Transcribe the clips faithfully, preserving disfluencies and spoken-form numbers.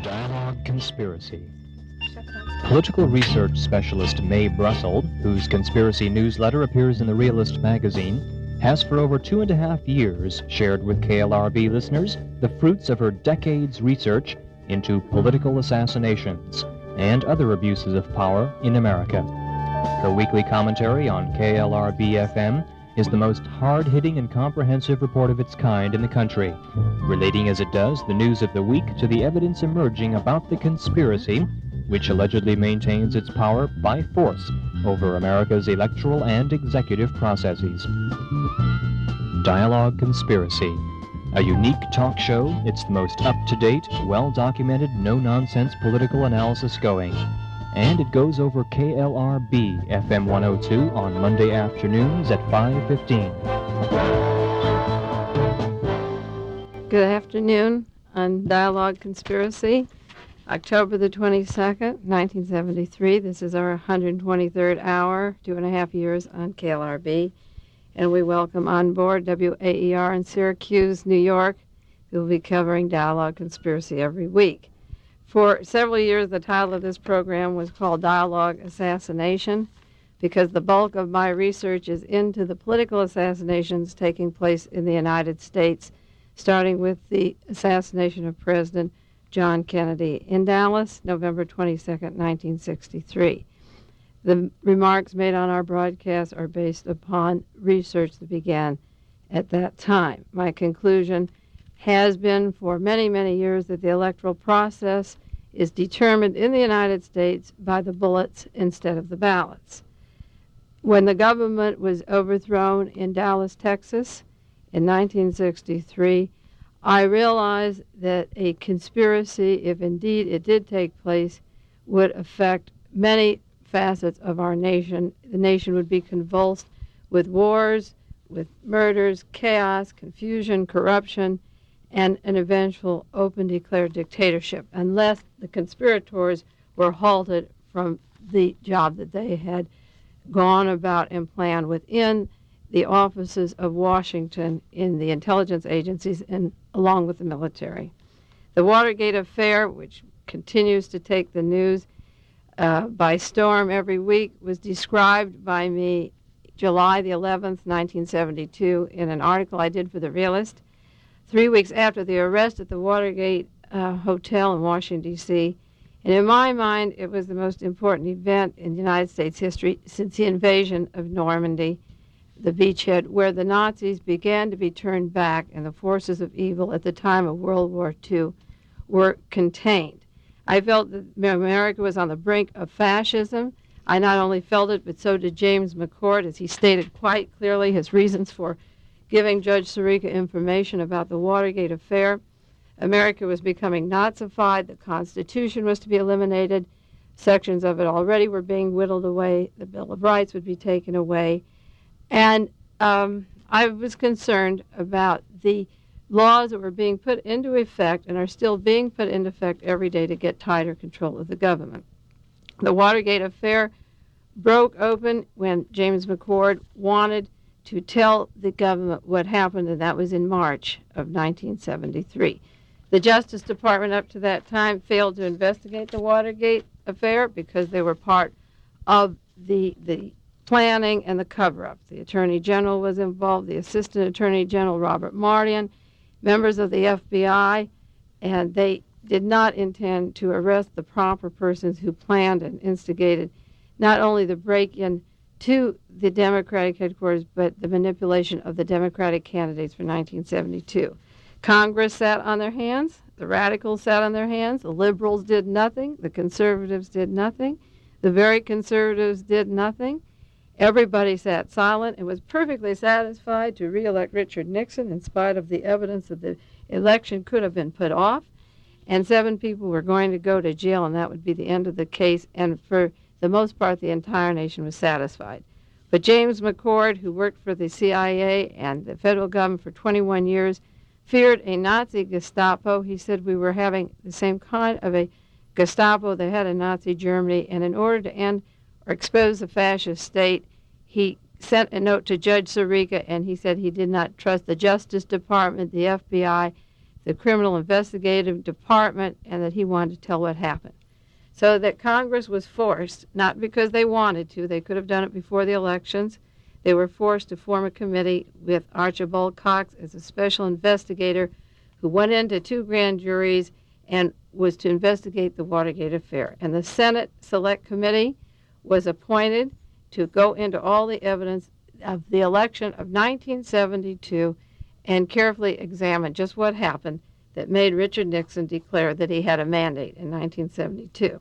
Dialogue Conspiracy. Political research specialist Mae Brussel, whose conspiracy newsletter appears in the Realist magazine, has for over two and a half years shared with K L R B listeners the fruits of her decades' research into political assassinations and other abuses of power in America. Her weekly commentary on K L R B F M is the most hard-hitting and comprehensive report of its kind in the country, relating as it does the news of the week to the evidence emerging about the conspiracy which allegedly maintains its power by force over America's electoral and executive processes. Dialogue Conspiracy, a unique talk show. It's the most up-to-date, well-documented, no-nonsense political analysis going. And it goes over K L R B F M one oh two on Monday afternoons at five fifteen. Good afternoon on Dialogue Conspiracy, October the twenty-second, nineteen seventy-three. This is our one hundred twenty-third hour, two and a half years on K L R B. And we welcome on board W A E R in Syracuse, New York, who will be covering Dialogue Conspiracy every week. For several years, the title of this program was called Dialogue Assassination, because the bulk of my research is into the political assassinations taking place in the United States, starting with the assassination of President John Kennedy in Dallas, November twenty-second, nineteen sixty-three. The remarks made on our broadcast are based upon research that began at that time. My conclusion has been for many, many years that the electoral process is determined in the United States by the bullets instead of the ballots. When the government was overthrown in Dallas, Texas in nineteen sixty-three, I realized that a conspiracy, if indeed it did take place, would affect many facets of our nation. The nation would be convulsed with wars, with murders, chaos, confusion, corruption, and an eventual open declared dictatorship, unless the conspirators were halted from the job that they had gone about and planned within the offices of Washington in the intelligence agencies and along with the military. The Watergate affair, which continues to take the news uh, by storm every week, was described by me July the eleventh, nineteen seventy-two, in an article I did for The Realist, three weeks after the arrest at the Watergate uh, Hotel in Washington, D C And in my mind, it was the most important event in United States history since the invasion of Normandy, the beachhead, where the Nazis began to be turned back and the forces of evil at the time of World War Two were contained. I felt that America was on the brink of fascism. I not only felt it, but so did James McCord, as he stated quite clearly his reasons for giving Judge Sirica information about the Watergate affair. America was becoming Nazified. The Constitution was to be eliminated. Sections of it already were being whittled away. The Bill of Rights would be taken away. And um, I was concerned about the laws that were being put into effect and are still being put into effect every day to get tighter control of the government. The Watergate affair broke open when James McCord wanted to tell the government what happened, and that was in March of nineteen seventy-three. The Justice Department up to that time failed to investigate the Watergate affair because they were part of the the planning and the cover-up. The Attorney General was involved, the Assistant Attorney General Robert Mardian, members of the F B I, and they did not intend to arrest the proper persons who planned and instigated not only the break-in to the Democratic headquarters, but the manipulation of the Democratic candidates for nineteen seventy-two. Congress sat on their hands, the radicals sat on their hands, the liberals did nothing, the conservatives did nothing, the very conservatives did nothing. Everybody sat silent and was perfectly satisfied to re-elect Richard Nixon in spite of the evidence that the election could have been put off, and seven people were going to go to jail, and that would be the end of the case, and for the most part, the entire nation was satisfied. But James McCord, who worked for the C I A and the federal government for twenty-one years, feared a Nazi Gestapo. He said we were having the same kind of a Gestapo they had in Nazi Germany, and in order to end or expose the fascist state, he sent a note to Judge Sirica, and he said he did not trust the Justice Department, the F B I, the Criminal Investigative Department, and that he wanted to tell what happened. So that Congress was forced, not because they wanted to, they could have done it before the elections, they were forced to form a committee with Archibald Cox as a special investigator who went into two grand juries and was to investigate the Watergate affair. And the Senate Select Committee was appointed to go into all the evidence of the election of nineteen seventy-two and carefully examine just what happened that made Richard Nixon declare that he had a mandate in nineteen seventy-two.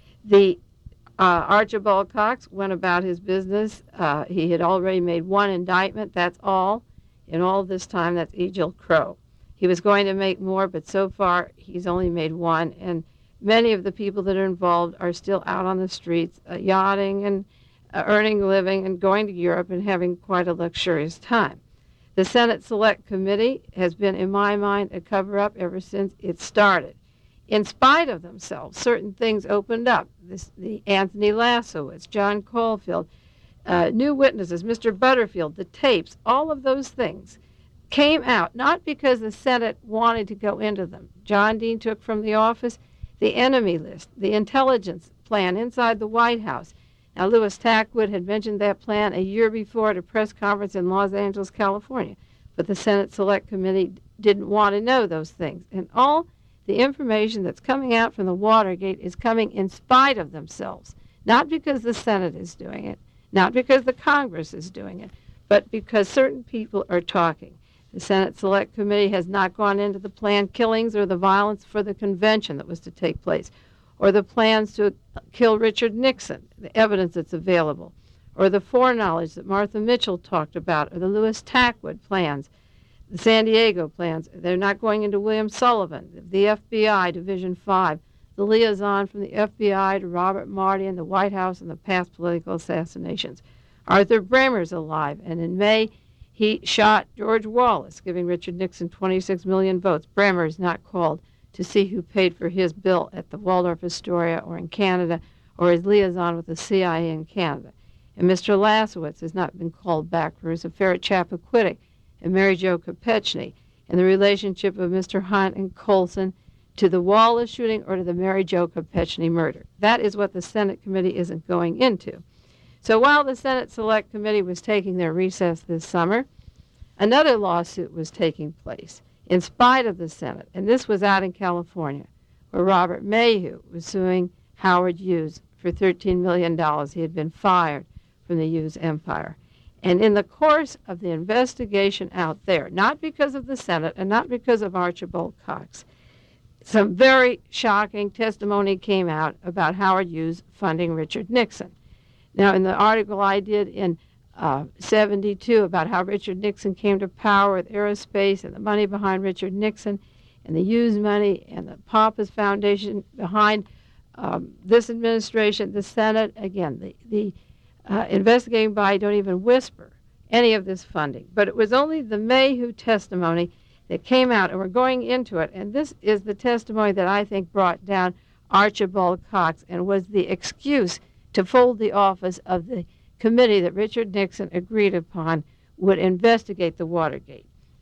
The uh, Archibald Cox went about his business. Uh, he had already made one indictment, that's all. In all this time, that's E. Jill Crow. He was going to make more, but so far he's only made one, and many of the people that are involved are still out on the streets, uh, yachting and uh, earning a living and going to Europe and having quite a luxurious time. The Senate Select Committee has been, in my mind, a cover-up ever since it started. In spite of themselves, certain things opened up. This, the Anthony Lasowitz, John Caulfield, uh, new witnesses, Mister Butterfield, the tapes, all of those things came out, not because the Senate wanted to go into them. John Dean took from the office the enemy list, the intelligence plan inside the White House. Now, Louis Tackwood had mentioned that plan a year before at a press conference in Los Angeles, California, but the Senate Select Committee didn't want to know those things. And all the information that's coming out from the Watergate is coming in spite of themselves, not because the Senate is doing it, not because the Congress is doing it, but because certain people are talking. The Senate Select Committee has not gone into the planned killings or the violence for the convention that was to take place, or the plans to kill Richard Nixon, the evidence that's available, or the foreknowledge that Martha Mitchell talked about, or the Louis Tackwood plans, the San Diego plans. They're not going into William Sullivan, the F B I, Division five, the liaison from the F B I to Robert Marty and the White House and the past political assassinations. Arthur Bremer's alive, and in May, he shot George Wallace, giving Richard Nixon twenty-six million votes. Bremer is not called to see who paid for his bill at the Waldorf Astoria or in Canada, or his liaison with the C I A in Canada. And Mister Lasowitz has not been called back for his affair at Chappaquiddick and Mary Jo Kopechne, and the relationship of Mister Hunt and Colson to the Wallace shooting or to the Mary Jo Kopechne murder. That is what the Senate committee isn't going into. So while the Senate Select Committee was taking their recess this summer, another lawsuit was taking place in spite of the Senate, and this was out in California, where Robert Mayhew was suing Howard Hughes for thirteen million dollars. He had been fired from the Hughes empire. And in the course of the investigation out there, not because of the Senate and not because of Archibald Cox, some very shocking testimony came out about Howard Hughes funding Richard Nixon. Now, in the article I did in uh, seventy-two about how Richard Nixon came to power with aerospace and the money behind Richard Nixon and the Hughes money and the Pappas Foundation behind um, this administration, the Senate, again, the, the uh, investigating body don't even whisper any of this funding. But it was only the Mayhew testimony that came out, and we're going into it, and this is the testimony that I think brought down Archibald Cox and was the excuse to fold the office of the committee that Richard Nixon agreed upon would investigate the Watergate.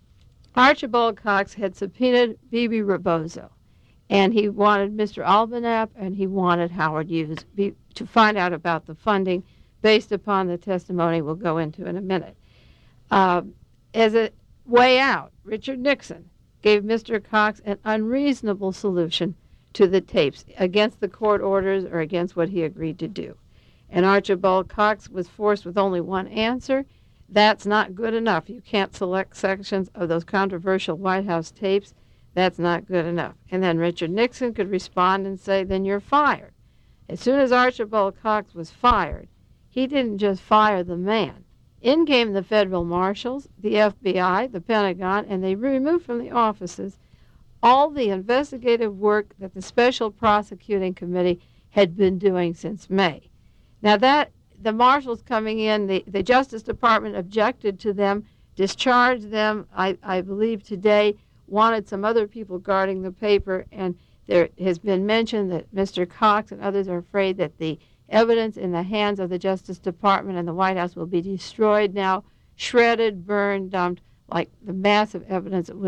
Archibald Cox had subpoenaed Bebe Rebozo, and he wanted Mister Albanap and he wanted Howard Hughes be, to find out about the funding based upon the testimony we'll go into in a minute. Uh, as a way out, Richard Nixon gave Mister Cox an unreasonable solution to the tapes against the court orders or against what he agreed to do. And Archibald Cox was forced with only one answer. That's not good enough. You can't select sections of those controversial White House tapes. That's not good enough. And then Richard Nixon could respond and say, then you're fired. As soon as Archibald Cox was fired, he didn't just fire the man. In came the federal marshals, the F B I, the Pentagon, and they removed from the offices all the investigative work that the Special Prosecuting Committee had been doing since May. Now that, the marshals coming in, the, the Justice Department objected to them, discharged them, I, I believe today, wanted some other people guarding the paper, and there has been mention that Mister Cox and others are afraid that the evidence in the hands of the Justice Department and the White House will be destroyed now, shredded, burned, dumped, like the massive evidence that was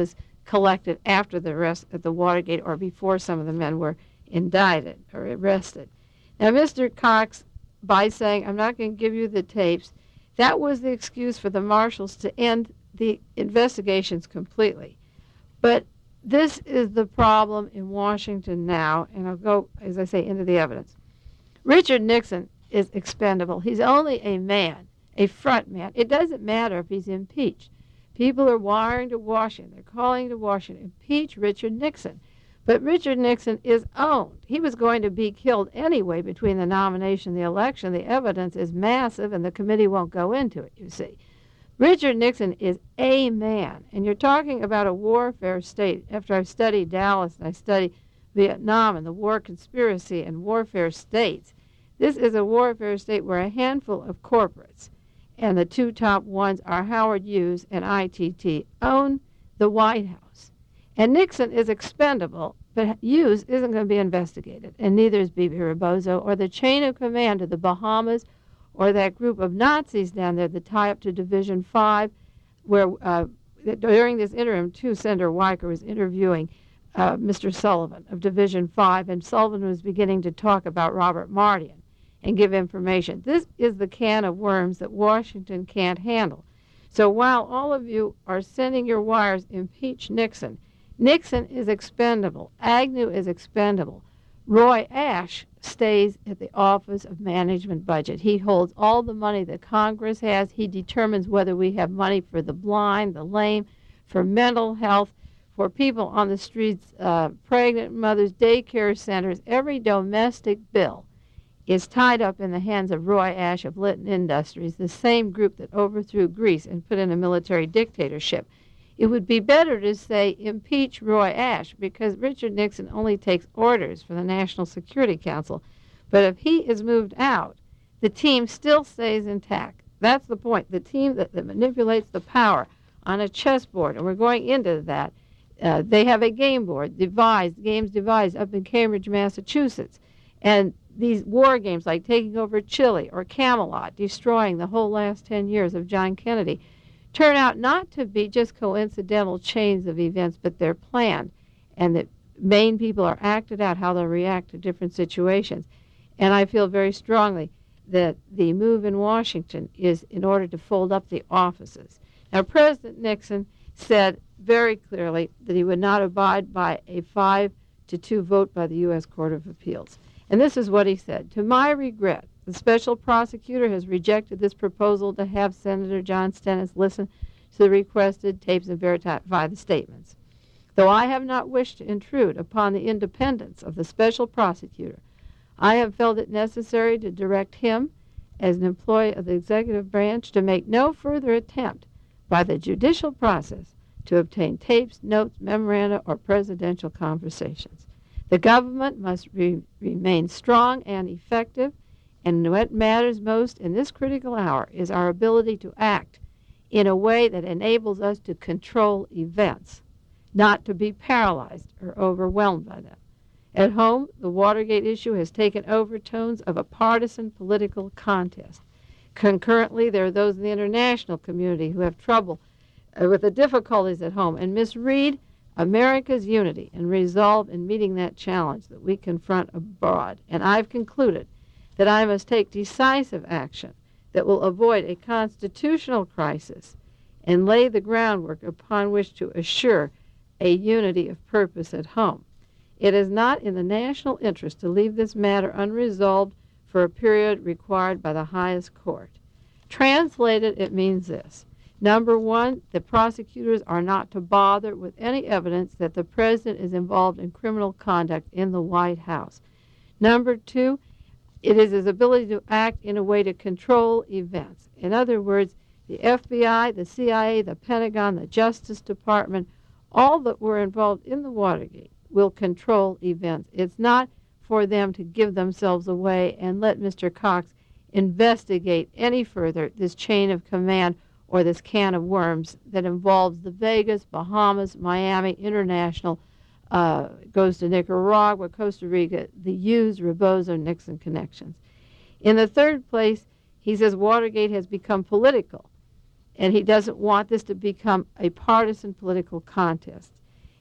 collected after the arrest at the Watergate or before some of the men were indicted or arrested. Now, Mister Cox, by saying, I'm not going to give you the tapes, that was the excuse for the marshals to end the investigations completely. But this is the problem in Washington now, and I'll go, as I say, into the evidence. Richard Nixon is expendable. He's only a man, a front man. It doesn't matter if he's impeached. People are wiring to Washington. They're calling to Washington, impeach Richard Nixon. But Richard Nixon is owned. He was going to be killed anyway between the nomination and the election. The evidence is massive, and the committee won't go into it, you see. Richard Nixon is a man, and you're talking about a warfare state. After I've studied Dallas and I studied Vietnam and the war conspiracy and warfare states, this is a warfare state where a handful of corporates, and the two top ones are Howard Hughes and I T T, own the White House. And Nixon is expendable, but Hughes isn't going to be investigated, and neither is Bibi Rebozo or the chain of command of the Bahamas or that group of Nazis down there that tie up to Division five, where uh, during this interim, too, Senator Weicker was interviewing uh, Mister Sullivan of Division five, and Sullivan was beginning to talk about Robert Mardian and give information. This is the can of worms that Washington can't handle. So while all of you are sending your wires, impeach Nixon, Nixon is expendable. Agnew is expendable. Roy Ash stays at the Office of Management Budget. He holds all the money that Congress has. He determines whether we have money for the blind, the lame, for mental health, for people on the streets, uh, pregnant mothers, daycare centers. Every domestic bill is tied up in the hands of Roy Ash of Litton Industries, the same group that overthrew Greece and put in a military dictatorship. It would be better to say impeach Roy Ash, because Richard Nixon only takes orders from the National Security Council. But if he is moved out, the team still stays intact. That's the point. The team that, that manipulates the power on a chessboard, and we're going into that. Uh, they have a game board devised, games devised up in Cambridge, Massachusetts. And these war games like taking over Chile or Camelot, destroying the whole last ten years of John Kennedy, turn out not to be just coincidental chains of events, but they're planned, and that main people are acted out how they'll react to different situations. And I feel very strongly that the move in Washington is in order to fold up the offices. Now, President Nixon said very clearly that he would not abide by a five to two vote by the U S Court of Appeals. And this is what he said: to my regret, the special prosecutor has rejected this proposal to have Senator John Stennis listen to the requested tapes and verify the statements. Though I have not wished to intrude upon the independence of the special prosecutor, I have felt it necessary to direct him, as an employee of the executive branch, to make no further attempt by the judicial process to obtain tapes, notes, memoranda, or presidential conversations. The government must re- remain strong and effective, and what matters most in this critical hour is our ability to act in a way that enables us to control events, not to be paralyzed or overwhelmed by them. At home, the Watergate issue has taken overtones of a partisan political contest. Concurrently, there are those in the international community who have trouble uh, with the difficulties at home and misread America's unity and resolve in meeting that challenge that we confront abroad. And I've concluded that I must take decisive action that will avoid a constitutional crisis and lay the groundwork upon which to assure a unity of purpose at home. It is not in the national interest to leave this matter unresolved for a period required by the highest court. Translated, it means this. Number one, the prosecutors are not to bother with any evidence that the president is involved in criminal conduct in the White House. Number two, it is his ability to act in a way to control events. In other words, the F B I, the C I A, the Pentagon, the Justice Department, all that were involved in the Watergate will control events. It's not for them to give themselves away and let Mister Cox investigate any further this chain of command or this can of worms that involves the Vegas, Bahamas, Miami, International, uh, goes to Nicaragua, Costa Rica, the Hughes, Rebozo, Nixon connections. In the third place, he says Watergate has become political, and he doesn't want this to become a partisan political contest.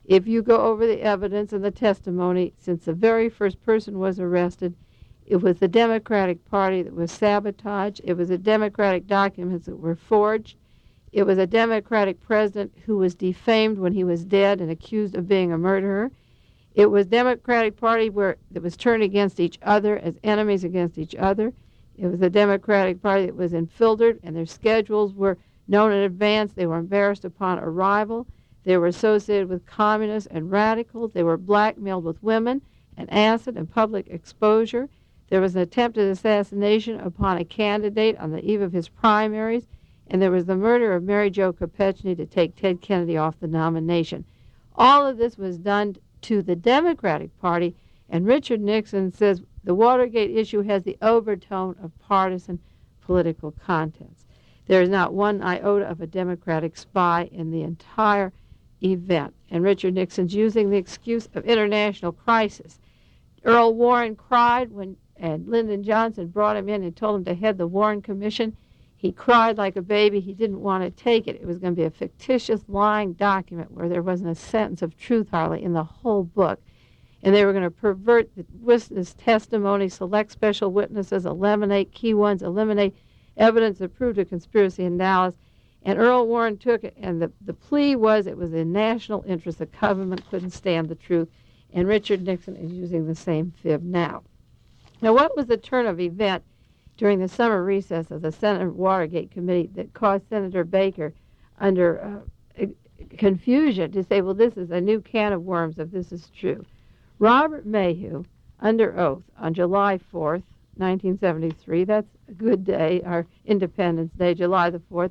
If you go over the evidence and the testimony, since the very first person was arrested, it was the Democratic Party that was sabotaged. It was the Democratic documents that were forged. It was a Democratic president who was defamed when he was dead and accused of being a murderer. It was Democratic Party where that was turned against each other as enemies against each other. It was the Democratic Party that was infiltrated, and their schedules were known in advance. They were embarrassed upon arrival. They were associated with communists and radicals. They were blackmailed with women and acid and public exposure. There was an attempted assassination upon a candidate on the eve of his primaries, and there was the murder of Mary Jo Kopechne to take Ted Kennedy off the nomination. All of this was done to the Democratic Party, and Richard Nixon says the Watergate issue has the overtone of partisan political contents. There is not one iota of a Democratic spy in the entire event, and Richard Nixon's using the excuse of international crisis. Earl Warren cried when and Lyndon Johnson brought him in and told him to head the Warren Commission. He cried like a baby. He didn't want to take it. It was going to be a fictitious, lying document where there wasn't a sentence of truth hardly in the whole book. And they were going to pervert the witness testimony, select special witnesses, eliminate key ones, eliminate evidence that proved a conspiracy in Dallas. And Earl Warren took it, and the, the plea was it was in national interest. The government couldn't stand the truth. And Richard Nixon is using the same fib now. Now, what was the turn of event during the summer recess of the Senate Watergate Committee that caused Senator Baker under uh, confusion to say, well, this is a new can of worms if this is true? Robert Mayhew, under oath on July fourth, nineteen seventy-three, that's a good day, our Independence Day, July the fourth,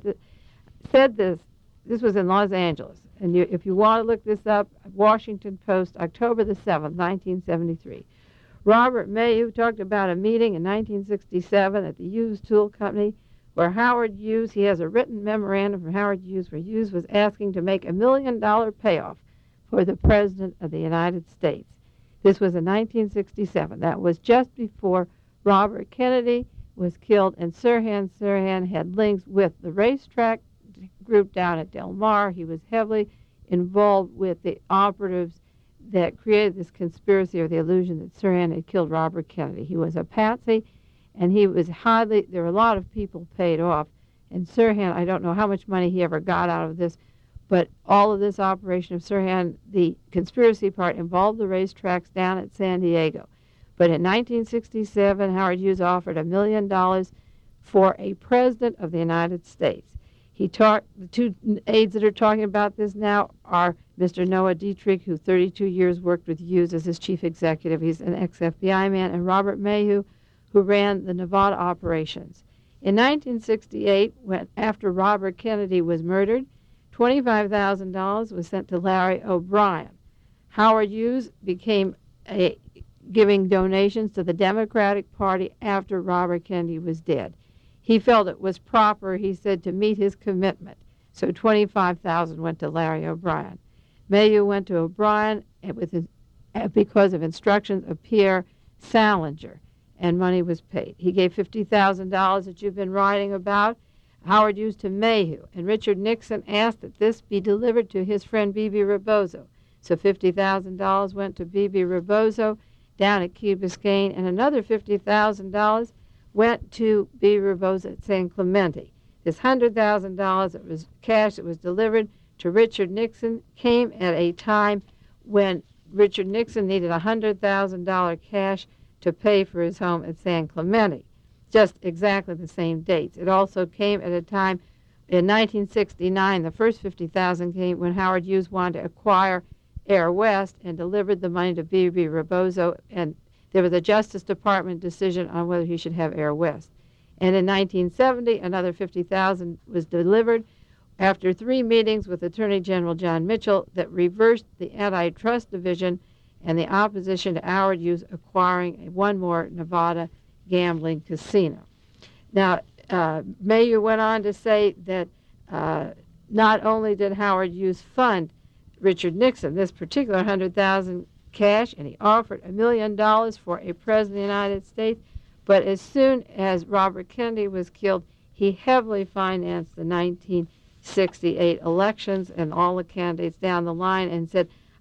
said this. This was in Los Angeles. And you, if you want to look this up, Washington Post, October the seventh, nineteen seventy-three. Robert Mayhew talked about a meeting in nineteen sixty-seven at the Hughes Tool Company where Howard Hughes, he has a written memorandum from Howard Hughes where Hughes was asking to make a million dollar payoff for the President of the United States. This was in nineteen sixty-seven. That was just before Robert Kennedy was killed, and Sirhan Sirhan had links with the racetrack group down at Del Mar. He was heavily involved with the operatives that created this conspiracy or the illusion that Sirhan had killed Robert Kennedy. He was a patsy, and he was highly, there were a lot of people paid off. And Sirhan, I don't know how much money he ever got out of this, but all of this operation of Sirhan, the conspiracy part, involved the racetracks down at San Diego. But in nineteen sixty-seven, Howard Hughes offered a million dollars for a president of the United States. He talked, the two aides that are talking about this now are Mister Noah Dietrich, who thirty-two years worked with Hughes as his chief executive. He's an ex-F B I man, and Robert Mayhew, who ran the Nevada operations. In nineteen sixty-eight, when, after Robert Kennedy was murdered, twenty-five thousand dollars was sent to Larry O'Brien. Howard Hughes became a, giving donations to the Democratic Party after Robert Kennedy was dead. He felt it was proper, he said, to meet his commitment. So twenty-five thousand dollars went to Larry O'Brien. Mayhew went to O'Brien with his, because of instructions of Pierre Salinger, and money was paid. He gave fifty thousand dollars that you've been writing about, Howard Hughes to Mayhew, and Richard Nixon asked that this be delivered to his friend Bebe Rebozo. So fifty thousand dollars went to Bebe Rebozo down at Key Biscayne, and another fifty thousand dollars went to Bebe Rebozo at San Clemente. This one hundred thousand dollars that was cash that was delivered to Richard Nixon came at a time when Richard Nixon needed one hundred thousand dollars cash to pay for his home at San Clemente. Just exactly the same dates. It also came at a time in nineteen sixty-nine, the first fifty thousand dollars came when Howard Hughes wanted to acquire Air West and delivered the money to Bebe Rebozo, and there was a Justice Department decision on whether he should have Air West. And in nineteen seventy, another fifty thousand dollars was delivered after three meetings with Attorney General John Mitchell that reversed the antitrust division and the opposition to Howard Hughes acquiring one more Nevada gambling casino. Now, uh, Mayhew went on to say that uh, not only did Howard Hughes fund Richard Nixon, this particular one hundred thousand dollars cash, and he offered a million dollars for a president of the United States, but as soon as Robert Kennedy was killed, he heavily financed the nineteen sixty-eight elections and all the candidates down the line and said,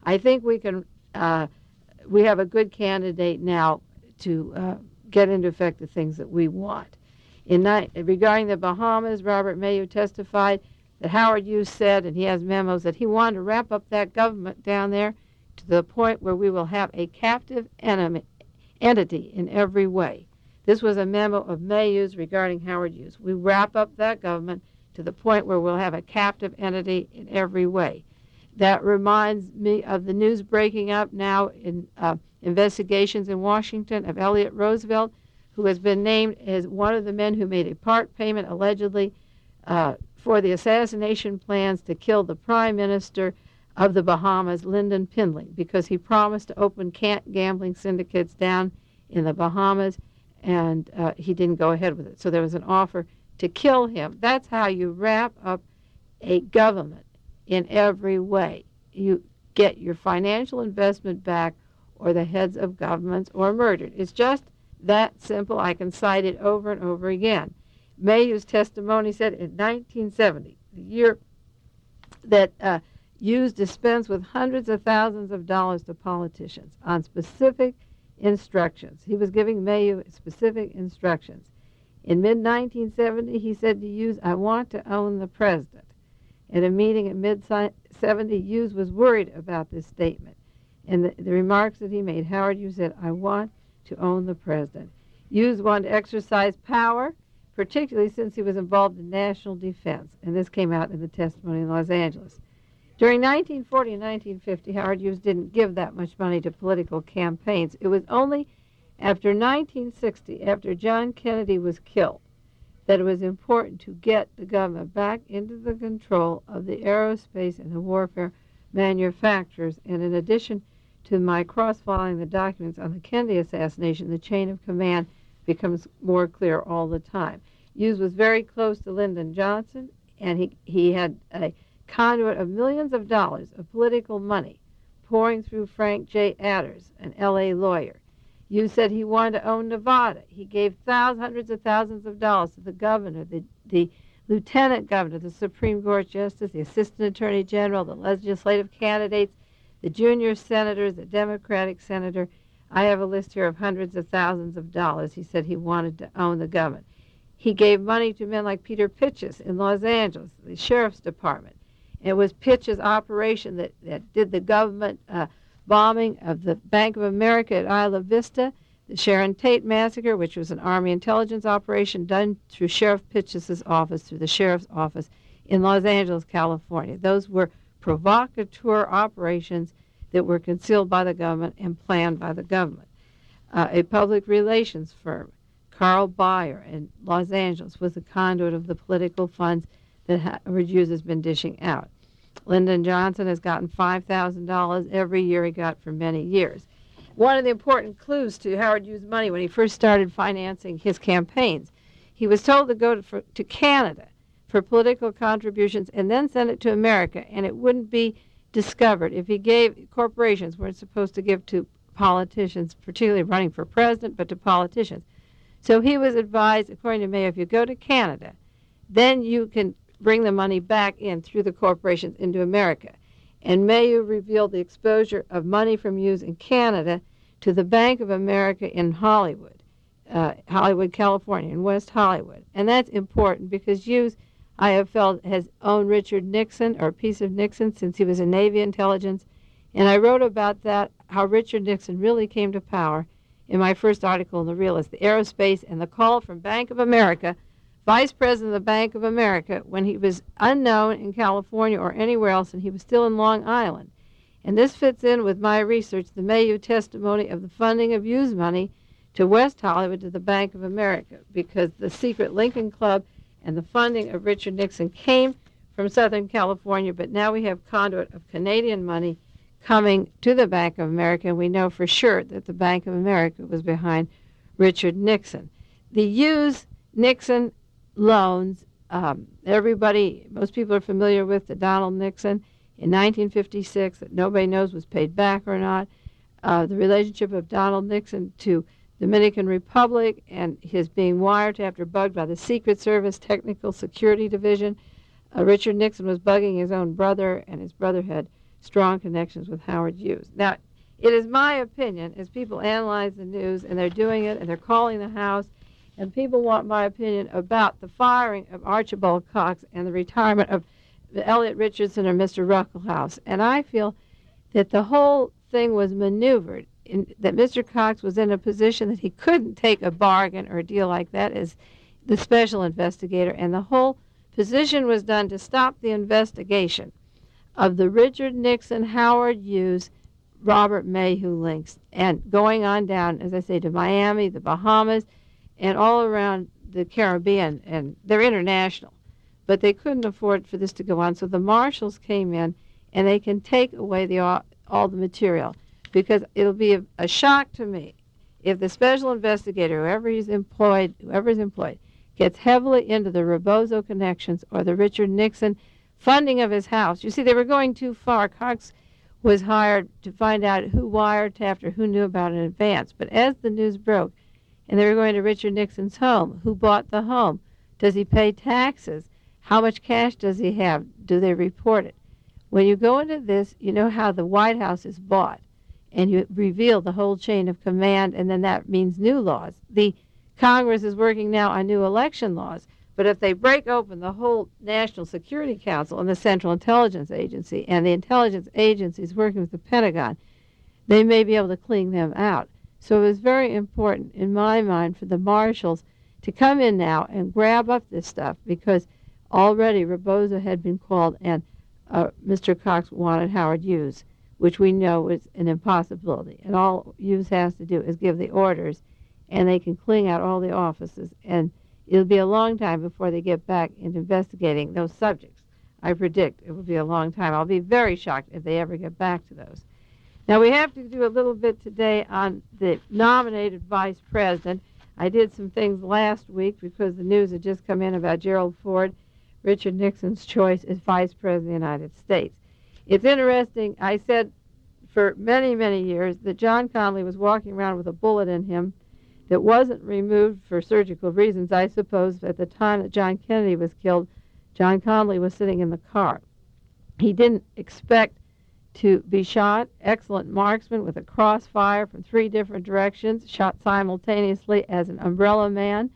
I think we can, uh, we have a good candidate now to uh, get into effect the things that we want. In ni- regarding the Bahamas, Robert Mayu testified that Howard Hughes said, and he has memos, that he wanted to wrap up that government down there to the point where we will have a captive enemy, entity in every way. This was a memo of Mayu's regarding Howard Hughes. We wrap up that government to the point where we'll have a captive entity in every way. That reminds me of the news breaking up now in uh, investigations in Washington of Elliot Roosevelt, who has been named as one of the men who made a part payment, allegedly, uh, for the assassination plans to kill the Prime Minister of the Bahamas, Lyndon Pindling, because he promised to open gambling syndicates down in the Bahamas, and uh, he didn't go ahead with it. So there was an offer to kill him. That's how you wrap up a government in every way. You get your financial investment back, or the heads of governments are murdered. It's just that simple. I can cite it over and over again. Mayhew's testimony said in nineteen seventy, the year that uh, Hughes dispensed with hundreds of thousands of dollars to politicians on specific instructions. He was giving Mayhew specific instructions. In mid nineteen seventy, he said to Hughes, "I want to own the president." At a meeting in mid seventy, Hughes was worried about this statement. And the, the remarks that he made, Howard Hughes said, "I want to own the president." Hughes wanted to exercise power, particularly since he was involved in national defense. And this came out in the testimony in Los Angeles. During nineteen forty and nineteen fifty, Howard Hughes didn't give that much money to political campaigns. It was only after nineteen sixty, after John Kennedy was killed, that it was important to get the government back into the control of the aerospace and the warfare manufacturers. And in addition to my cross-following the documents on the Kennedy assassination, the chain of command becomes more clear all the time. Hughes was very close to Lyndon Johnson, and he, he had a conduit of millions of dollars of political money pouring through Frank J. Adders, an L A lawyer. Hughes said he wanted to own Nevada. He gave thousands, hundreds of thousands of dollars to the governor, the, the lieutenant governor, the Supreme Court justice, the assistant attorney general, the legislative candidates, the junior senators, the Democratic senator. I have a list here of hundreds of thousands of dollars. He said he wanted to own the government. He gave money to men like Peter Pitchess in Los Angeles, the sheriff's department. It was Pitch's operation that, that did the government uh, bombing of the Bank of America at Isla Vista, the Sharon Tate massacre, which was an Army intelligence operation done through Sheriff Pitchess's office, through the sheriff's office in Los Angeles, California. Those were provocateur operations that were concealed by the government and planned by the government. Uh, a public relations firm, Carl Bayer in Los Angeles, was the conduit of the political funds that Howard Hughes has been dishing out. Lyndon Johnson has gotten five thousand dollars every year he got for many years. One of the important clues to Howard Hughes' money when he first started financing his campaigns, he was told to go to, for, to Canada for political contributions and then send it to America, and it wouldn't be discovered. If he gave, corporations weren't supposed to give to politicians, particularly running for president, but to politicians. So he was advised, according to Mayo, if you go to Canada, then you can bring the money back in through the corporations into America. And Mayo revealed the exposure of money from Hughes in Canada to the Bank of America in Hollywood, uh, Hollywood, California, in West Hollywood. And that's important because Hughes, I have felt, has owned Richard Nixon, or a piece of Nixon, since he was in Navy intelligence. And I wrote about that, how Richard Nixon really came to power, in my first article in The Realist, the aerospace and the call from Bank of America, Vice President of the Bank of America, when he was unknown in California or anywhere else, and he was still in Long Island. And this fits in with my research, the Mayhew testimony of the funding of Hughes money to West Hollywood to the Bank of America, because the secret Lincoln Club and the funding of Richard Nixon came from Southern California, but now we have conduit of Canadian money coming to the Bank of America, and we know for sure that the Bank of America was behind Richard Nixon. The Hughes-Nixon loans, um, everybody, most people are familiar with the Donald Nixon in nineteen fifty-six that nobody knows was paid back or not. Uh, the relationship of Donald Nixon to Dominican Republic and his being wiretapped or bugged by the Secret Service Technical Security Division. Uh, Richard Nixon was bugging his own brother, and his brother had strong connections with Howard Hughes. Now, it is my opinion, as people analyze the news, and they're doing it, and they're calling the House, and people want my opinion about the firing of Archibald Cox and the retirement of Elliot Richardson or Mister Ruckelshaus. And I feel that the whole thing was maneuvered, in, that Mister Cox was in a position that he couldn't take a bargain or a deal like that as the special investigator, and the whole position was done to stop the investigation of the Richard Nixon, Howard Hughes, Robert Mayhew links, and going on down, as I say, to Miami, the Bahamas, and all around the Caribbean, and they're international. But they couldn't afford for this to go on, so the marshals came in, and they can take away the all, all the material, because it'll be a, a shock to me if the special investigator, whoever he's employed, whoever is employed, gets heavily into the Rebozo connections or the Richard Nixon funding of his house. You see, they were going too far. Cox was hired to find out who wiretapped or who knew about it in advance. But as the news broke, and they were going to Richard Nixon's home, who bought the home? Does he pay taxes? How much cash does he have? Do they report it? When you go into this, you know how the White House is bought, and you reveal the whole chain of command, and then that means new laws. The Congress is working now on new election laws, but if they break open the whole National Security Council and the Central Intelligence Agency and the intelligence agencies working with the Pentagon, they may be able to clean them out. So it was very important, in my mind, for the marshals to come in now and grab up this stuff, because already Rebozo had been called, and uh, Mister Cox wanted Howard Hughes, which we know is an impossibility. And all Hughes has to do is give the orders, and they can clean out all the offices, and it'll be a long time before they get back into investigating those subjects. I predict it will be a long time. I'll be very shocked if they ever get back to those. Now, we have to do a little bit today on the nominated vice president. I did some things last week because the news had just come in about Gerald Ford, Richard Nixon's choice as vice president of the United States. It's interesting. I said for many, many years that John Connally was walking around with a bullet in him that wasn't removed for surgical reasons. I suppose at the time that John Kennedy was killed, John Connally was sitting in the car. He didn't expect to be shot. Excellent marksman with a crossfire from three different directions, shot simultaneously as an umbrella man.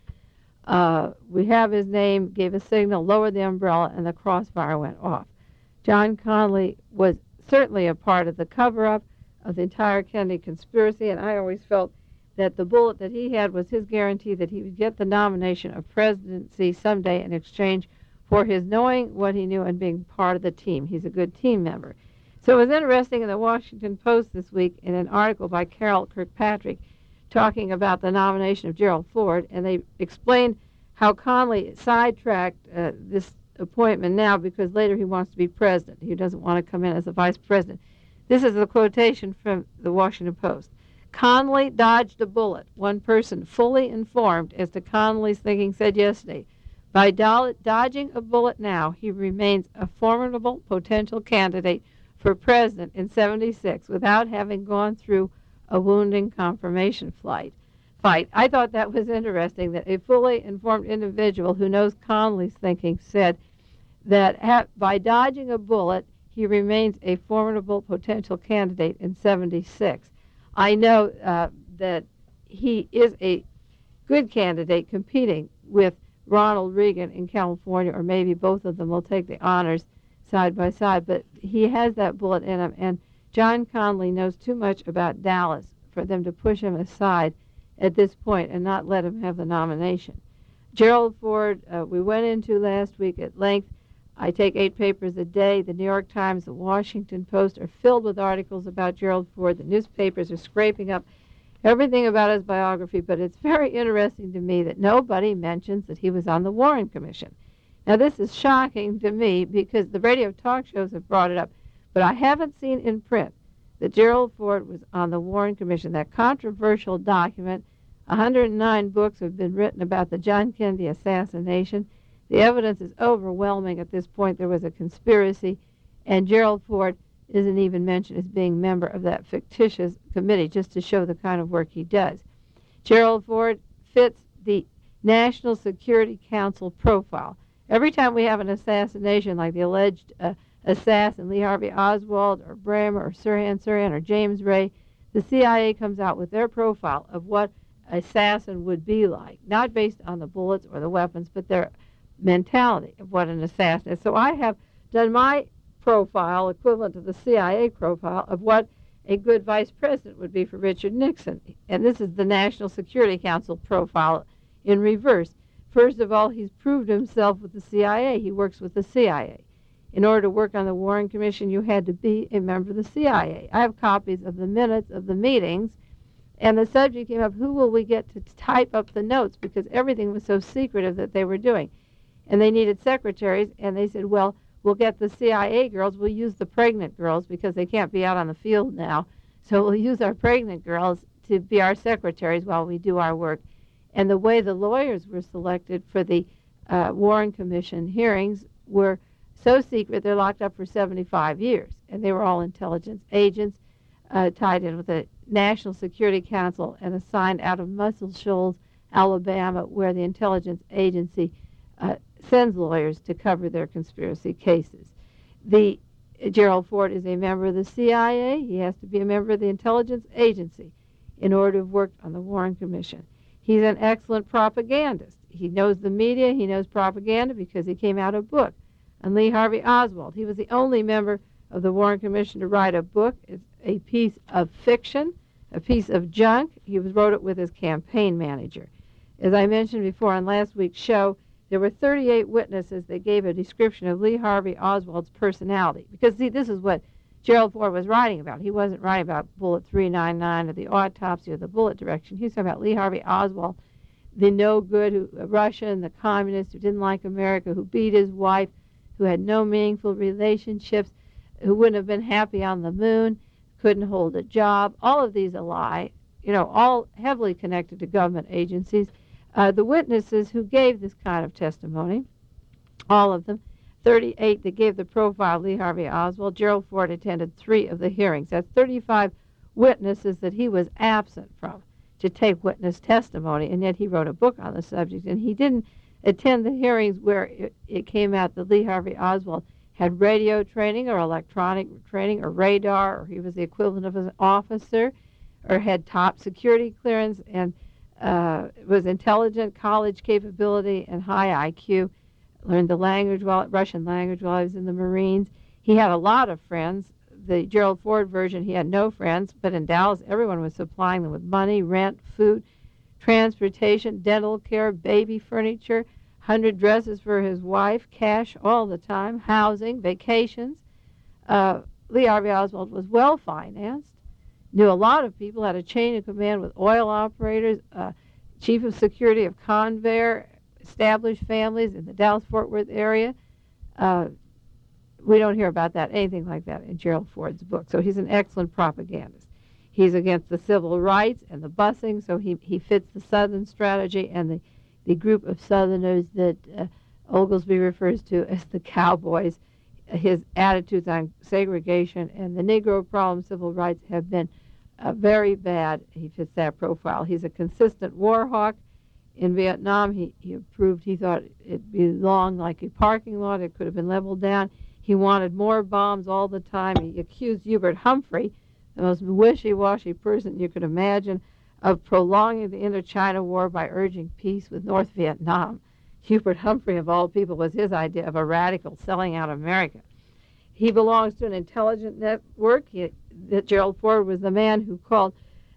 Uh, we have his name, gave a signal, lowered the umbrella, and the crossfire went off. John Connally was certainly a part of the cover-up of the entire Kennedy conspiracy, and I always felt that the bullet that he had was his guarantee that he would get the nomination of presidency someday in exchange for his knowing what he knew and being part of the team. He's a good team member. So it was interesting in the Washington Post this week in an article by Carol Kirkpatrick talking about the nomination of Gerald Ford, and they explained how Connally sidetracked uh, this appointment now because later he wants to be president. He doesn't want to come in as a vice president. This is a quotation from the Washington Post. Connally dodged a bullet. One person fully informed as to Connally's thinking said yesterday, by do- dodging a bullet now, he remains a formidable potential candidate for president in seventy-six without having gone through a wounding confirmation flight. Fight. I thought that was interesting that a fully informed individual who knows Connally's thinking said that ha- by dodging a bullet, he remains a formidable potential candidate in seventy-six. I know uh, that he is a good candidate competing with Ronald Reagan in California, or maybe both of them will take the honors side by side, but he has that bullet in him, and John Connally knows too much about Dallas for them to push him aside at this point and not let him have the nomination. Gerald Ford, uh, we went into last week at length. I take eight papers a day. The New York Times, the Washington Post are filled with articles about Gerald Ford. The newspapers are scraping up everything about his biography, but it's very interesting to me that nobody mentions that he was on the Warren Commission. Now, this is shocking to me because the radio talk shows have brought it up, but I haven't seen in print that Gerald Ford was on the Warren Commission, that controversial document. one hundred nine books have been written about the John Kennedy assassination. The evidence is overwhelming at this point. There was a conspiracy, and Gerald Ford isn't even mentioned as being a member of that fictitious committee, just to show the kind of work he does. Gerald Ford fits the National Security Council profile. Every time we have an assassination like the alleged uh, assassin Lee Harvey Oswald or Bremer or Sirhan Sirhan or James Ray, the C I A comes out with their profile of what an assassin would be like, not based on the bullets or the weapons, but their mentality of what an assassin is. So I have done my profile, equivalent to the C I A profile, of what a good vice president would be for Richard Nixon. And this is the National Security Council profile in reverse. First of all, he's proved himself with the C I A. He works with the C I A. In order to work on the Warren Commission, you had to be a member of the C I A. I have copies of the minutes of the meetings, and the subject came up, who will we get to type up the notes, because everything was so secretive that they were doing. And they needed secretaries, and they said, well, we'll get the C I A girls. We'll use the pregnant girls because they can't be out on the field now. So we'll use our pregnant girls to be our secretaries while we do our work. And the way the lawyers were selected for the uh, Warren Commission hearings were so secret they're locked up for seventy-five years. And they were all intelligence agents uh, tied in with the National Security Council and assigned out of Muscle Shoals, Alabama, where the intelligence agency uh, sends lawyers to cover their conspiracy cases. The Gerald Ford is a member of the C I A. He has to be a member of the intelligence agency in order to have worked on the Warren Commission. He's an excellent propagandist. He knows the media. He knows propaganda because he came out a book on Lee Harvey Oswald. He was the only member of the Warren Commission to write a book. It's a piece of fiction, a piece of junk. He was, wrote it with his campaign manager. As I mentioned before on last week's show, there were thirty-eight witnesses that gave a description of Lee Harvey Oswald's personality. Because, see, this is what Gerald Ford was writing about. He wasn't writing about Bullet three ninety-nine or the autopsy or the bullet direction. He was talking about Lee Harvey Oswald, the no-good who, a Russian, the communist who didn't like America, who beat his wife, who had no meaningful relationships, who wouldn't have been happy on the moon, couldn't hold a job. All of these a lie, you know, all heavily connected to government agencies. Uh, the witnesses who gave this kind of testimony, all of them, thirty-eight that gave the profile of Lee Harvey Oswald, Gerald Ford attended three of the hearings. That's thirty-five witnesses that he was absent from to take witness testimony, and yet he wrote a book on the subject. And he didn't attend the hearings where it, it came out that Lee Harvey Oswald had radio training or electronic training or radar, or he was the equivalent of an officer, or had top security clearance and uh, was intelligent, college capability, and high I Q. Learned the language, while Russian language, while he was in the Marines. He had a lot of friends. The Gerald Ford version, he had no friends, but in Dallas, everyone was supplying them with money, rent, food, transportation, dental care, baby furniture, hundred dresses for his wife, cash all the time, housing, vacations. Uh, Lee Harvey Oswald was well-financed, knew a lot of people, had a chain of command with oil operators, uh, chief of security of Convair, established families in the Dallas-Fort Worth area. Uh, we don't hear about that, anything like that in Gerald Ford's book. So he's an excellent propagandist. He's against the civil rights and the busing, so he, he fits the Southern strategy and the, the group of Southerners that uh, Oglesby refers to as the cowboys. His attitudes on segregation and the Negro problem, civil rights, have been uh, very bad. He fits that profile. He's a consistent war hawk. In Vietnam, he, he proved he thought it belonged like a parking lot. It could have been leveled down. He wanted more bombs all the time. He accused Hubert Humphrey, the most wishy-washy person you could imagine, of prolonging the Indochina War by urging peace with North Vietnam. Hubert Humphrey, of all people, was his idea of a radical selling out America. He belongs to an intelligence network. He, that Gerald Ford was the man who called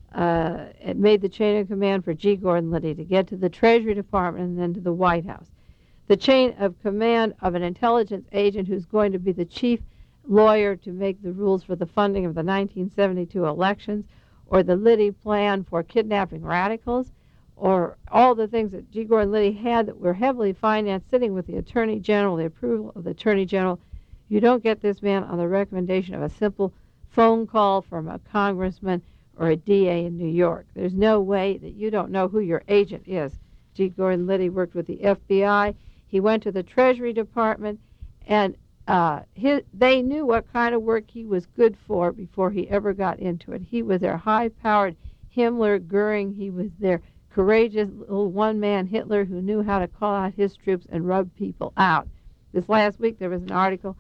uh, and made the chain of command for G. Gordon Liddy to get to the Treasury Department and then to the White House. The chain of command of an intelligence agent who's going to be the chief lawyer to make the rules for the funding of the nineteen seventy-two elections, or the Liddy plan for kidnapping radicals, or all the things that G. Gordon Liddy had that were heavily financed, sitting with the Attorney General, the approval of the Attorney General. You don't get this man on the recommendation of a simple phone call from a congressman or a D A in New York. There's no way that you don't know who your agent is. G. Gordon Liddy worked with the F B I. He went to the Treasury Department, and uh, his, they knew what kind of work he was good for before he ever got into it. He was their high-powered Himmler, Goering. He was their courageous little one-man Hitler who knew how to call out his troops and rub people out. This last week there was an article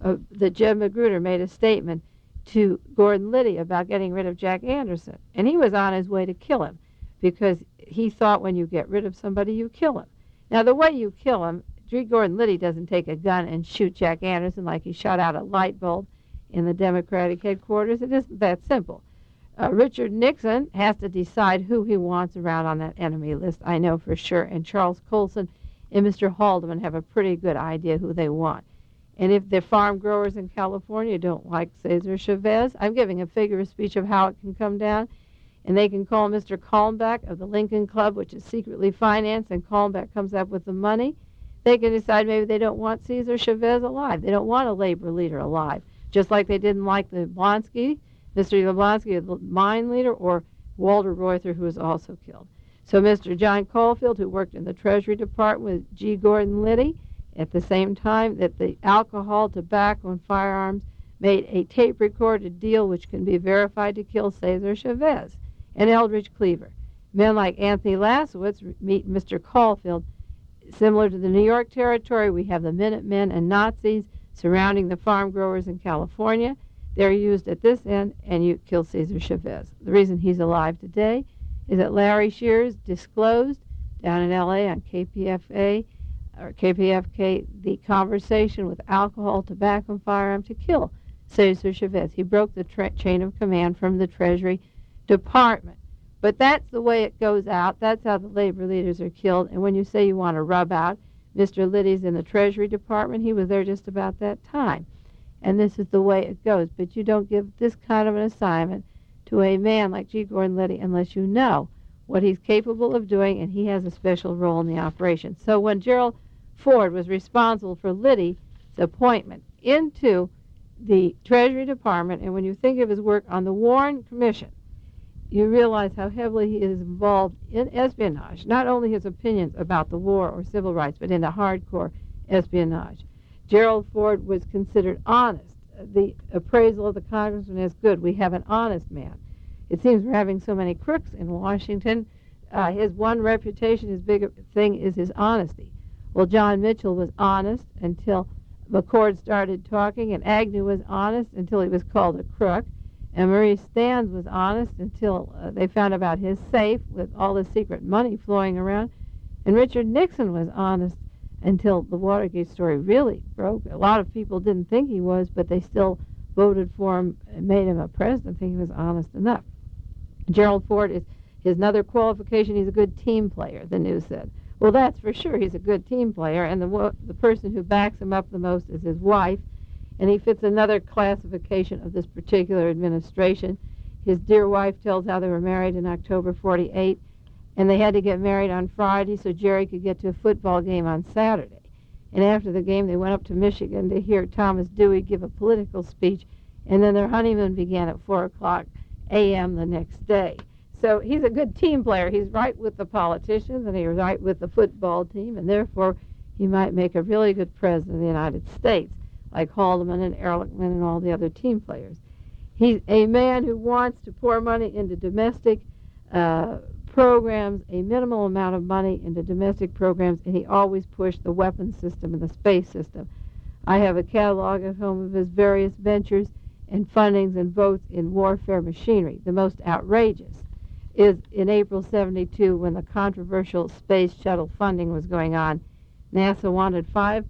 uh, that Jeb Magruder made a statement to Gordon Liddy about getting rid of Jack Anderson. And he was on his way to kill him because he thought when you get rid of somebody, you kill him. Now, the way you kill him, G. Gordon Liddy doesn't take a gun and shoot Jack Anderson like he shot out a light bulb in the Democratic headquarters. It isn't that simple. Uh, Richard Nixon has to decide who he wants around on that enemy list, I know for sure, and Charles Colson and Mister Haldeman have a pretty good idea who they want. And if the farm growers in California don't like Cesar Chavez, I'm giving a figure of speech of how it can come down, and they can call Mister Kalmbach of the Lincoln Club, which is secretly financed, and Kalmbach comes up with the money. They can decide maybe they don't want Cesar Chavez alive. They don't want a labor leader alive, just like they didn't like the Yablonsky, Mister Yablonsky, the mine leader, or Walter Reuther, who was also killed. So Mister John Caulfield, who worked in the Treasury Department with G. Gordon Liddy, at the same time that the alcohol, tobacco, and firearms made a tape-recorded deal which can be verified to kill Cesar Chavez and Eldridge Cleaver. Men like Anthony Lasowitz meet Mister Caulfield. Similar to the New York Territory, we have the Minutemen and Nazis surrounding the farm growers in California. They're used at this end, and you kill Cesar Chavez. The reason he's alive today is that Larry Shears disclosed down in L A on K P F A, or K P F K, the conversation with alcohol, tobacco, and firearm to kill Cesar Chavez. He broke the tra- chain of command from the Treasury Department. But that's the way it goes out. That's how the labor leaders are killed. And when you say you want to rub out, Mister Liddy's in the Treasury Department. He was there just about that time. And this is the way it goes. But you don't give this kind of an assignment to a man like G. Gordon Liddy unless you know what he's capable of doing, and he has a special role in the operation. So when Gerald Ford was responsible for Liddy's appointment into the Treasury Department, and when you think of his work on the Warren Commission, you realize how heavily he is involved in espionage, not only his opinions about the war or civil rights, but in the hardcore espionage. Gerald Ford was considered honest. The appraisal of the congressman is good. We have an honest man. It seems we're having so many crooks in Washington. Uh, his one reputation, his big thing is his honesty. Well, John Mitchell was honest until McCord started talking, and Agnew was honest until he was called a crook, and Maurice Stans was honest until uh, they found about his safe with all the secret money flowing around, and Richard Nixon was honest until the Watergate story really broke. A lot of people didn't think he was, but they still voted for him and made him a president, thinking he was honest enough. Gerald Ford is his another qualification. He's a good team player, the news said. Well, that's for sure. He's a good team player, and the the person who backs him up the most is his wife, and he fits another classification of this particular administration. His dear wife tells how they were married in October forty-eight, and they had to get married on Friday so Jerry could get to a football game on Saturday. And after the game, they went up to Michigan to hear Thomas Dewey give a political speech, and then their honeymoon began at four o'clock a m the next day. So he's a good team player. He's right with the politicians, and he's right with the football team, and therefore he might make a really good president of the United States, like Haldeman and Ehrlichman and all the other team players. He's a man who wants to pour money into domestic uh, programs, a minimal amount of money into domestic programs, and he always pushed the weapons system and the space system. I have a catalog at home of his various ventures and fundings and votes in warfare machinery. The most outrageous is in April seventy-two, when the controversial space shuttle funding was going on. NASA wanted five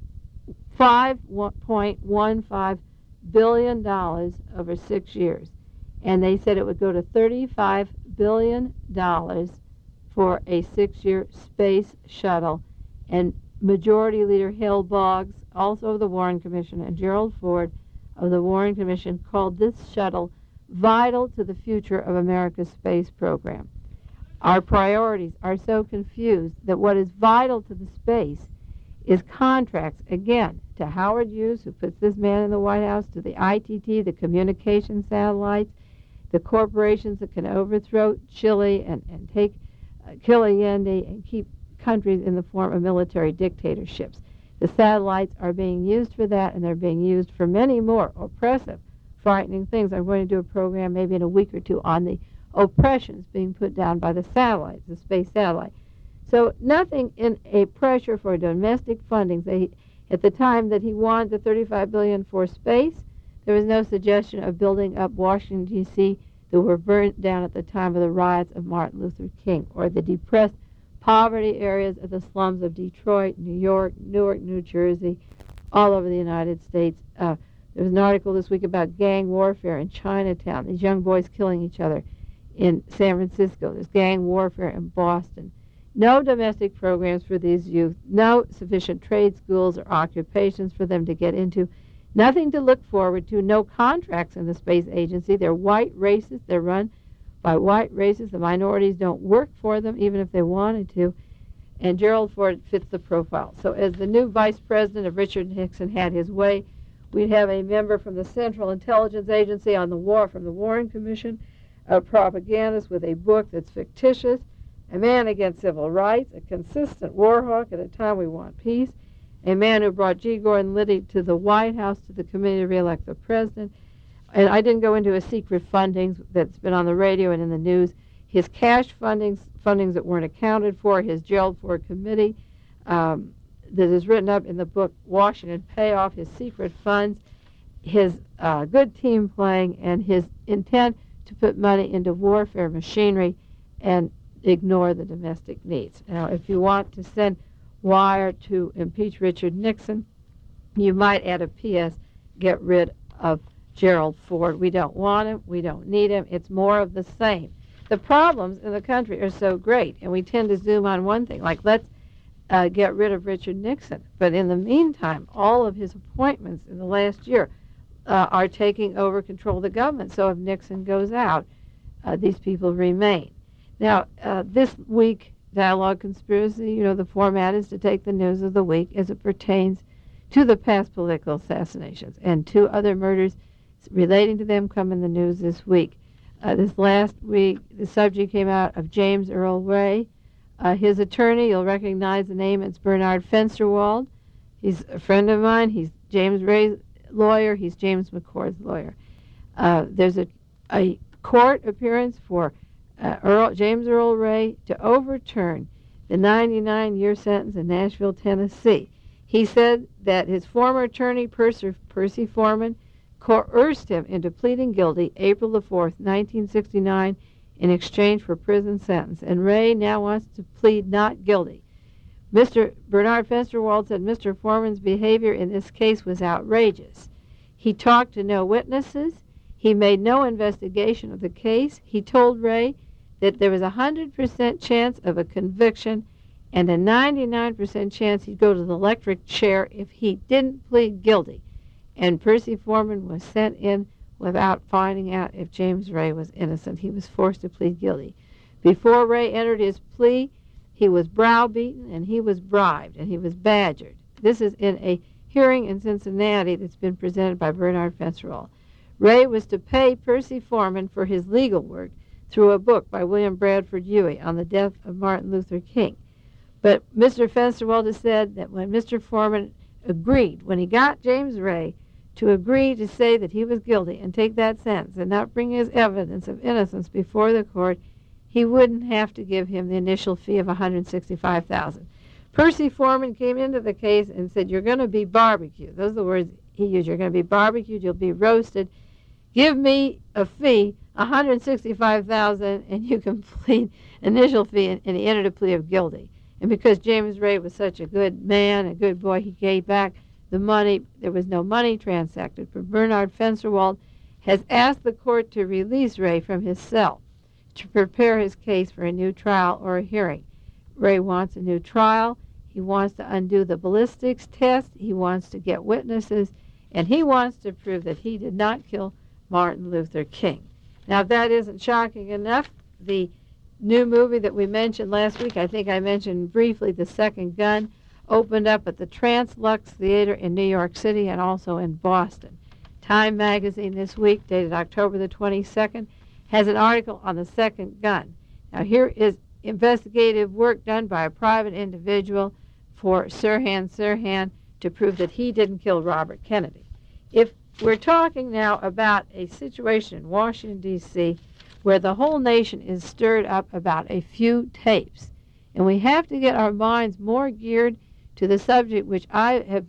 five point one five billion dollars over six years, and they said it would go to thirty-five billion dollars for a six-year space shuttle. And Majority Leader Hale Boggs, also of the Warren Commission, and Gerald Ford of the Warren Commission called this shuttle vital to the future of America's space program. Our priorities are so confused that what is vital to the space is contracts, again, to Howard Hughes, who puts this man in the White House, to the I T T, the communication satellites, the corporations that can overthrow Chile and, and take, uh, kill Allende and keep countries in the form of military dictatorships. The satellites are being used for that, and they're being used for many more oppressive, frightening things. I'm going to do a program maybe in a week or two on the oppressions being put down by the satellites, the space satellite. So nothing in a pressure for domestic funding. They At the time that he wanted the thirty-five billion dollars for space, there was no suggestion of building up Washington, D C that were burnt down at the time of the riots of Martin Luther King, or the depressed poverty areas of the slums of Detroit, New York, Newark, New Jersey, all over the United States. Uh, there was an article this week about gang warfare in Chinatown, these young boys killing each other in San Francisco. There's gang warfare in Boston. No domestic programs for these youth, no sufficient trade schools or occupations for them to get into, nothing to look forward to, no contracts in the space agency. They're white races. They're run by white races. The minorities don't work for them, even if they wanted to. And Gerald Ford fits the profile. So as the new vice president of Richard Nixon had his way, we'd have a member from the Central Intelligence Agency on the war, from the Warren Commission, a propagandist with a book that's fictitious, a man against civil rights, a consistent war hawk at a time we want peace, a man who brought G. Gordon Liddy to the White House, to the committee to re-elect the president. And I didn't go into his secret fundings that's been on the radio and in the news, his cash fundings, fundings that weren't accounted for, his Gerald Ford committee um, that is written up in the book Washington Payoff, his secret funds, his uh, good team playing, and his intent to put money into warfare machinery and ignore the domestic needs. Now, if you want to send wire to impeach Richard Nixon, you might add a P S, get rid of Gerald Ford. We don't want him. We don't need him. It's more of the same. The problems in the country are so great, and we tend to zoom on one thing, like let's uh, get rid of Richard Nixon. But in the meantime, all of his appointments in the last year uh, are taking over control of the government. So if Nixon goes out, uh, these people remain. Now, uh, this week, Dialogue Conspiracy, you know, the format is to take the news of the week as it pertains to the past political assassinations, and two other murders relating to them come in the news this week. Uh, this last week, the subject came out of James Earl Ray. Uh, his attorney, you'll recognize the name, it's Bernard Fensterwald. He's a friend of mine. He's James Ray's lawyer. He's James McCord's lawyer. Uh, there's a, a court appearance for uh, Earl, James Earl Ray to overturn the ninety-nine year sentence in Nashville, Tennessee. He said that his former attorney, Percy, Percy Foreman, coerced him into pleading guilty April the fourth, nineteen sixty-nine, in exchange for prison sentence. And Ray now wants to plead not guilty. Mister Bernard Fensterwald said Mister Foreman's behavior in this case was outrageous. He talked to no witnesses. He made no investigation of the case. He told Ray that there was a one hundred percent chance of a conviction and a ninety-nine percent chance he'd go to the electric chair if he didn't plead guilty. And Percy Foreman was sent in without finding out if James Ray was innocent. He was forced to plead guilty. Before Ray entered his plea, he was browbeaten and he was bribed and he was badgered. This is in a hearing in Cincinnati that's been presented by Bernard Fensterwald. Ray was to pay Percy Foreman for his legal work through a book by William Bradford Huey on the death of Martin Luther King. But Mister Fensterwald has said that when Mister Foreman agreed, when he got James Ray to agree to say that he was guilty and take that sentence and not bring his evidence of innocence before the court, he wouldn't have to give him the initial fee of one hundred sixty-five thousand dollars. Percy Foreman came into the case and said, "You're going to be barbecued." Those are the words he used. "You're going to be barbecued. You'll be roasted. Give me a fee, one hundred sixty-five thousand dollars, and you can plead initial fee." And, and he entered a plea of guilty. And because James Ray was such a good man, a good boy, he gave back the money. There was no money transacted. But Bernard Fensterwald has asked the court to release Ray from his cell to prepare his case for a new trial or a hearing. Ray wants a new trial. He wants to undo the ballistics test. He wants to get witnesses. And he wants to prove that he did not kill Martin Luther King. Now, if that isn't shocking enough, the new movie that we mentioned last week, I think I mentioned briefly, The Second Gun, opened up at the Translux Theater in New York City and also in Boston. Time magazine this week, dated October the twenty-second, has an article on The Second Gun. Now, here is investigative work done by a private individual for Sirhan Sirhan to prove that he didn't kill Robert Kennedy. If we're talking now about a situation in Washington, D C, where the whole nation is stirred up about a few tapes, and we have to get our minds more geared to the subject which I have been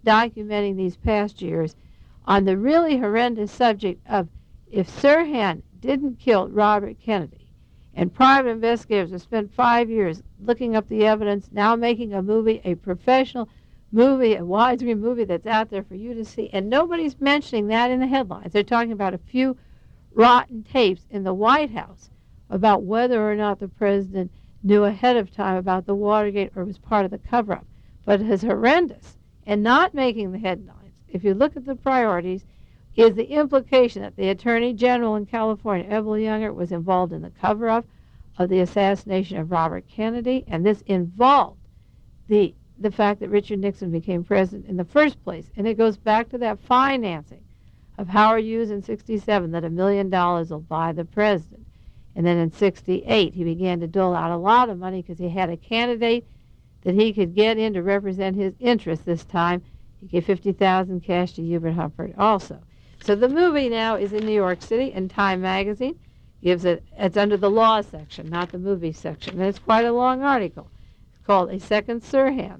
documenting these past years on the really horrendous subject of if Sirhan didn't kill Robert Kennedy, and private investigators have spent five years looking up the evidence, now making a movie, a professional movie, a widescreen movie that's out there for you to see, and nobody's mentioning that in the headlines. They're talking about a few rotten tapes in the White House about whether or not the president knew ahead of time about the Watergate or was part of the cover-up. But it is horrendous and not making the headlines. If you look at the priorities, is the implication that the Attorney General in California, Evelyn Younger, was involved in the cover-up of the assassination of Robert Kennedy, and this involved the the fact that Richard Nixon became president in the first place. And it goes back to that financing of Howard Hughes in sixty-seven, that a million dollars will buy the president. And then in sixty-eight, he began to dole out a lot of money because he had a candidate that he could get in to represent his interests this time. He gave fifty thousand dollars cash to Hubert Humphrey also. So the movie now is in New York City, and Time magazine gives it, it's under the law section, not the movie section. And it's quite a long article. It's called A Second Sirhan.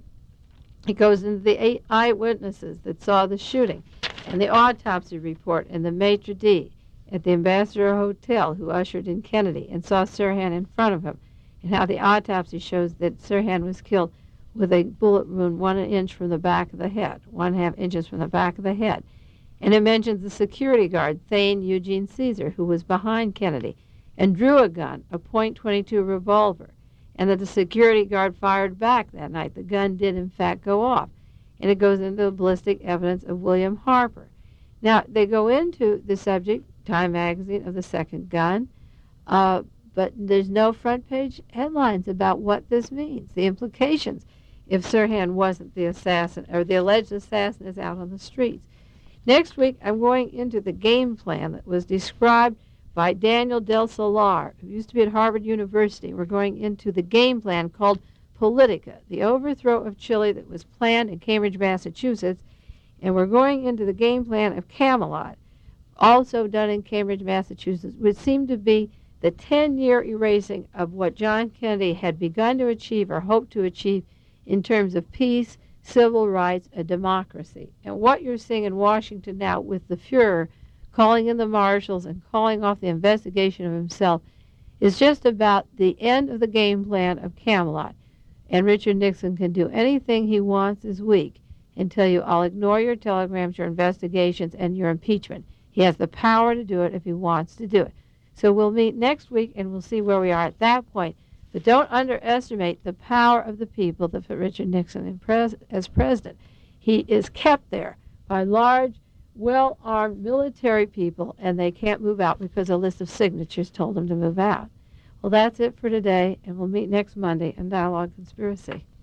It goes into the eight eyewitnesses that saw the shooting, and the autopsy report, and the maitre d' at the Ambassador Hotel who ushered in Kennedy and saw Sirhan in front of him, and how the autopsy shows that Sirhan was killed with a bullet wound one inch from the back of the head, one half inches from the back of the head. And it mentions the security guard, Thane Eugene Caesar, who was behind Kennedy and drew a gun, a point twenty-two revolver, and that the security guard fired back that night. The gun did, in fact, go off. And it goes into the ballistic evidence of William Harper. Now, they go into the subject, Time magazine, of the second gun, uh, but there's no front page headlines about what this means, the implications, if Sirhan wasn't the assassin, or the alleged assassin is out on the streets. Next week, I'm going into the game plan that was described by Daniel Del Solar, who used to be at Harvard University. We're going into the game plan called Politica, the overthrow of Chile that was planned in Cambridge, Massachusetts. And we're going into the game plan of Camelot, also done in Cambridge, Massachusetts, which seemed to be the ten-year erasing of what John Kennedy had begun to achieve or hoped to achieve in terms of peace, civil rights, a democracy. And what you're seeing in Washington now with the Fuhrer calling in the marshals and calling off the investigation of himself is just about the end of the game plan of Camelot. And Richard Nixon can do anything he wants this week and tell you, I'll ignore your telegrams, your investigations, and your impeachment. He has the power to do it if he wants to do it. So we'll meet next week, and we'll see where we are at that point. But don't underestimate the power of the people that put Richard Nixon in pres- as president. He is kept there by large, well-armed military people, and they can't move out because a list of signatures told them to move out. Well, that's it for today, and we'll meet next Monday in Dialogue Conspiracy.